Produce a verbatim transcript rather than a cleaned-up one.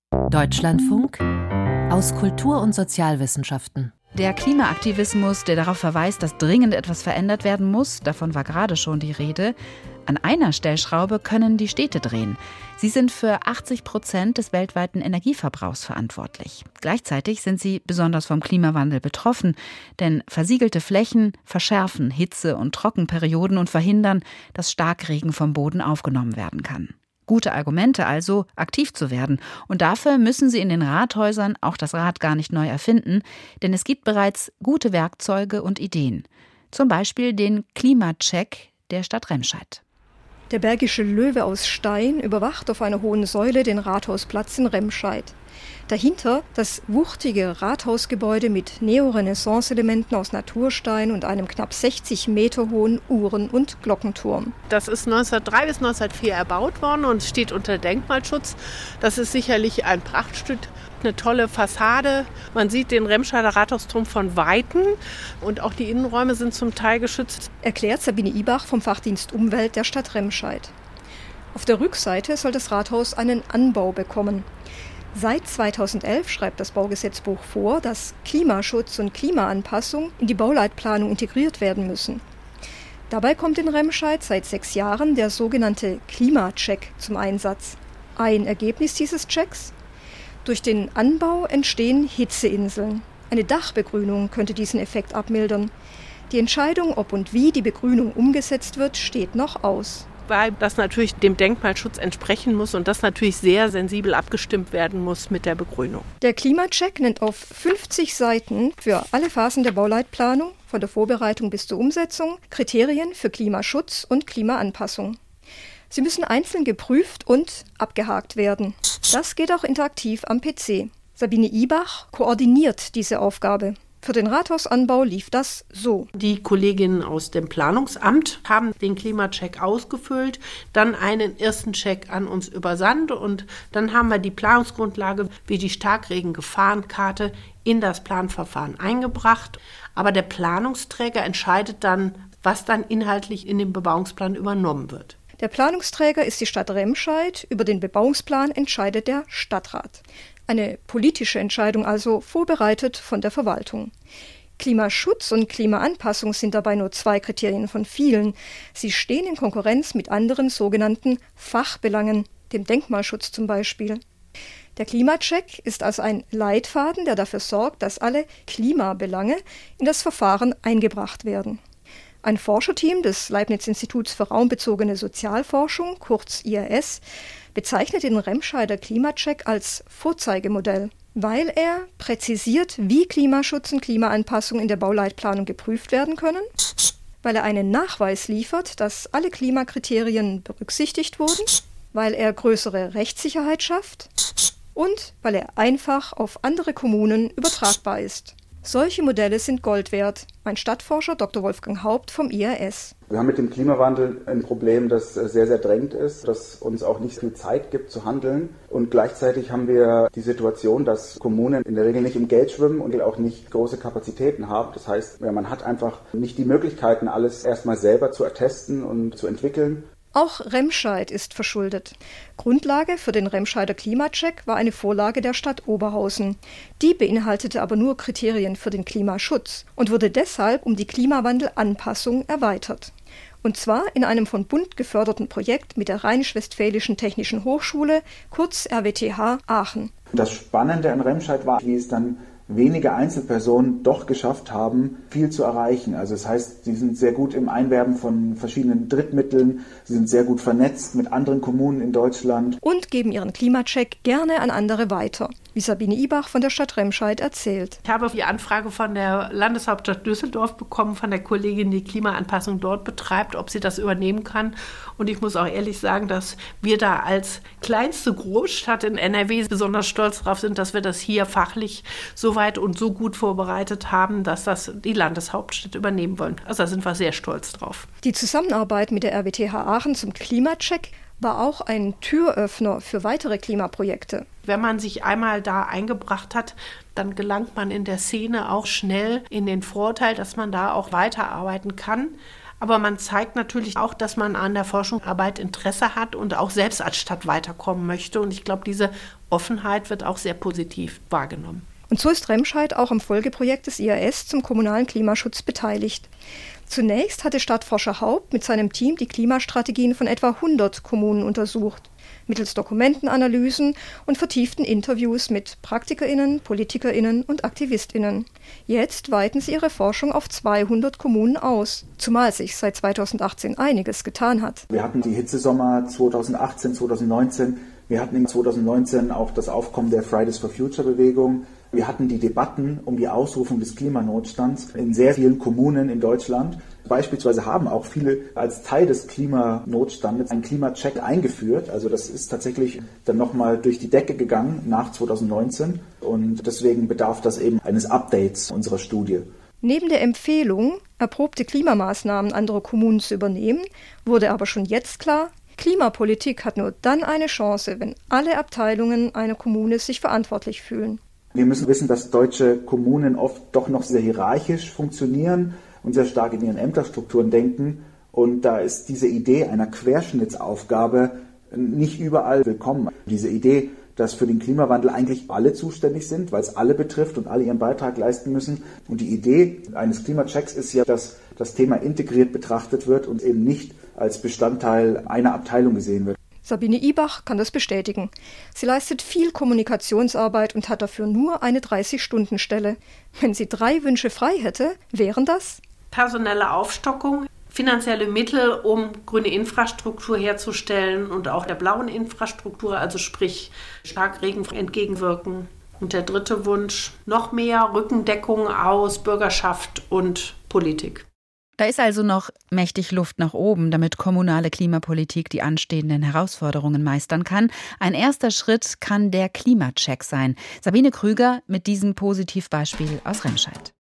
Deutschlandfunk aus Kultur- und Sozialwissenschaften. Der Klimaaktivismus, der darauf verweist, dass dringend etwas verändert werden muss, davon war gerade schon die Rede. An einer Stellschraube können die Städte drehen. Sie sind für achtzig Prozent des weltweiten Energieverbrauchs verantwortlich. Gleichzeitig sind sie besonders vom Klimawandel betroffen, denn versiegelte Flächen verschärfen Hitze- und Trockenperioden und verhindern, dass Starkregen vom Boden aufgenommen werden kann. Gute Argumente also, aktiv zu werden. Und dafür müssen Sie in den Rathäusern auch das Rad gar nicht neu erfinden, denn es gibt bereits gute Werkzeuge und Ideen. Zum Beispiel den Klimacheck der Stadt Remscheid. Der Bergische Löwe aus Stein überwacht auf einer hohen Säule den Rathausplatz in Remscheid. Dahinter das wuchtige Rathausgebäude mit Neorenaissance-Elementen aus Naturstein und einem knapp sechzig Meter hohen Uhren- und Glockenturm. Das ist neunzehnhundertdrei bis neunzehnhundertvier erbaut worden und steht unter Denkmalschutz. Das ist sicherlich ein Prachtstück, eine tolle Fassade. Man sieht den Remscheider Rathausturm von Weitem und auch die Innenräume sind zum Teil geschützt. Erklärt Sabine Ibach vom Fachdienst Umwelt der Stadt Remscheid. Auf der Rückseite soll das Rathaus einen Anbau bekommen. Seit zweitausendelf schreibt das Baugesetzbuch vor, dass Klimaschutz und Klimaanpassung in die Bauleitplanung integriert werden müssen. Dabei kommt in Remscheid seit sechs Jahren der sogenannte Klimacheck zum Einsatz. Ein Ergebnis dieses Checks? Durch den Anbau entstehen Hitzeinseln. Eine Dachbegrünung könnte diesen Effekt abmildern. Die Entscheidung, ob und wie die Begrünung umgesetzt wird, steht noch aus. Weil das natürlich dem Denkmalschutz entsprechen muss und das natürlich sehr sensibel abgestimmt werden muss mit der Begrünung. Der Klimacheck nennt auf fünfzig Seiten für alle Phasen der Bauleitplanung, von der Vorbereitung bis zur Umsetzung, Kriterien für Klimaschutz und Klimaanpassung. Sie müssen einzeln geprüft und abgehakt werden. Das geht auch interaktiv am P C. Sabine Ibach koordiniert diese Aufgabe. Für den Rathausanbau lief das so. Die Kolleginnen aus dem Planungsamt haben den Klimacheck ausgefüllt, dann einen ersten Check an uns übersandt und dann haben wir die Planungsgrundlage wie die Starkregen-Gefahrenkarte in das Planverfahren eingebracht. Aber der Planungsträger entscheidet dann, was dann inhaltlich in den Bebauungsplan übernommen wird. Der Planungsträger ist die Stadt Remscheid, über den Bebauungsplan entscheidet der Stadtrat. Eine politische Entscheidung also, vorbereitet von der Verwaltung. Klimaschutz und Klimaanpassung sind dabei nur zwei Kriterien von vielen. Sie stehen in Konkurrenz mit anderen sogenannten Fachbelangen, dem Denkmalschutz zum Beispiel. Der Klimacheck ist also ein Leitfaden, der dafür sorgt, dass alle Klimabelange in das Verfahren eingebracht werden. Ein Forscherteam des Leibniz-Instituts für raumbezogene Sozialforschung, kurz I R S, bezeichnet den Remscheider Klimacheck als Vorzeigemodell, weil er präzisiert, wie Klimaschutz und Klimaanpassung in der Bauleitplanung geprüft werden können, weil er einen Nachweis liefert, dass alle Klimakriterien berücksichtigt wurden, weil er größere Rechtssicherheit schafft und weil er einfach auf andere Kommunen übertragbar ist. Solche Modelle sind Gold wert. Mein Stadtforscher Doktor Wolfgang Haupt vom I R S. Wir haben mit dem Klimawandel ein Problem, das sehr, sehr drängend ist, das uns auch nicht viel Zeit gibt zu handeln. Und gleichzeitig haben wir die Situation, dass Kommunen in der Regel nicht im Geld schwimmen und auch nicht große Kapazitäten haben. Das heißt, man hat einfach nicht die Möglichkeiten, alles erstmal selber zu ertesten und zu entwickeln. Auch Remscheid ist verschuldet. Grundlage für den Remscheider Klimacheck war eine Vorlage der Stadt Oberhausen. Die beinhaltete aber nur Kriterien für den Klimaschutz und wurde deshalb um die Klimawandelanpassung erweitert. Und zwar in einem von Bund geförderten Projekt mit der Rheinisch-Westfälischen Technischen Hochschule, kurz R W T H Aachen. Das Spannende an Remscheid war, wie es dann wenige Einzelpersonen doch geschafft haben, viel zu erreichen. Also das heißt, sie sind sehr gut im Einwerben von verschiedenen Drittmitteln, sie sind sehr gut vernetzt mit anderen Kommunen in Deutschland. Und geben ihren Klimacheck gerne an andere weiter, wie Sabine Ibach von der Stadt Remscheid erzählt. Ich habe die Anfrage von der Landeshauptstadt Düsseldorf bekommen, von der Kollegin, die Klimaanpassung dort betreibt, ob sie das übernehmen kann. Und ich muss auch ehrlich sagen, dass wir da als kleinste Großstadt in N R W besonders stolz darauf sind, dass wir das hier fachlich so weit und so gut vorbereitet haben, dass das die Landeshauptstadt übernehmen wollen. Also da sind wir sehr stolz drauf. Die Zusammenarbeit mit der R W T H Aachen zum Klimacheck war auch ein Türöffner für weitere Klimaprojekte. Wenn man sich einmal da eingebracht hat, dann gelangt man in der Szene auch schnell in den Vorteil, dass man da auch weiterarbeiten kann. Aber man zeigt natürlich auch, dass man an der Forschungsarbeit Interesse hat und auch selbst als Stadt weiterkommen möchte. Und ich glaube, diese Offenheit wird auch sehr positiv wahrgenommen. Und so ist Remscheid auch am Folgeprojekt des I A S zum kommunalen Klimaschutz beteiligt. Zunächst hatte Stadtforscher Haupt mit seinem Team die Klimastrategien von etwa hundert Kommunen untersucht, mittels Dokumentenanalysen und vertieften Interviews mit PraktikerInnen, PolitikerInnen und AktivistInnen. Jetzt weiten sie ihre Forschung auf zweihundert Kommunen aus, zumal sich seit zweitausendachtzehn einiges getan hat. Wir hatten die Hitzesommer zweitausendachtzehn, zweitausendneunzehn. Wir hatten in zweitausendneunzehn auch das Aufkommen der Fridays for Future Bewegung. Wir hatten die Debatten um die Ausrufung des Klimanotstands in sehr vielen Kommunen in Deutschland. Beispielsweise haben auch viele als Teil des Klimanotstandes einen Klimacheck eingeführt. Also das ist tatsächlich dann nochmal durch die Decke gegangen nach zweitausendneunzehn. Und deswegen bedarf das eben eines Updates unserer Studie. Neben der Empfehlung, erprobte Klimamaßnahmen anderer Kommunen zu übernehmen, wurde aber schon jetzt klar, Klimapolitik hat nur dann eine Chance, wenn alle Abteilungen einer Kommune sich verantwortlich fühlen. Wir müssen wissen, dass deutsche Kommunen oft doch noch sehr hierarchisch funktionieren und sehr stark in ihren Ämterstrukturen denken. Und da ist diese Idee einer Querschnittsaufgabe nicht überall willkommen. Diese Idee, dass für den Klimawandel eigentlich alle zuständig sind, weil es alle betrifft und alle ihren Beitrag leisten müssen. Und die Idee eines Klimachecks ist ja, dass das Thema integriert betrachtet wird und eben nicht als Bestandteil einer Abteilung gesehen wird. Sabine Ibach kann das bestätigen. Sie leistet viel Kommunikationsarbeit und hat dafür nur eine dreißig-Stunden-Stelle. Wenn sie drei Wünsche frei hätte, wären das: personelle Aufstockung, finanzielle Mittel, um grüne Infrastruktur herzustellen und auch der blauen Infrastruktur, also sprich Starkregen entgegenwirken. Und der dritte Wunsch, noch mehr Rückendeckung aus Bürgerschaft und Politik. Da ist also noch mächtig Luft nach oben, damit kommunale Klimapolitik die anstehenden Herausforderungen meistern kann. Ein erster Schritt kann der Klimacheck sein. Sabine Krüger mit diesem Positivbeispiel aus Remscheid.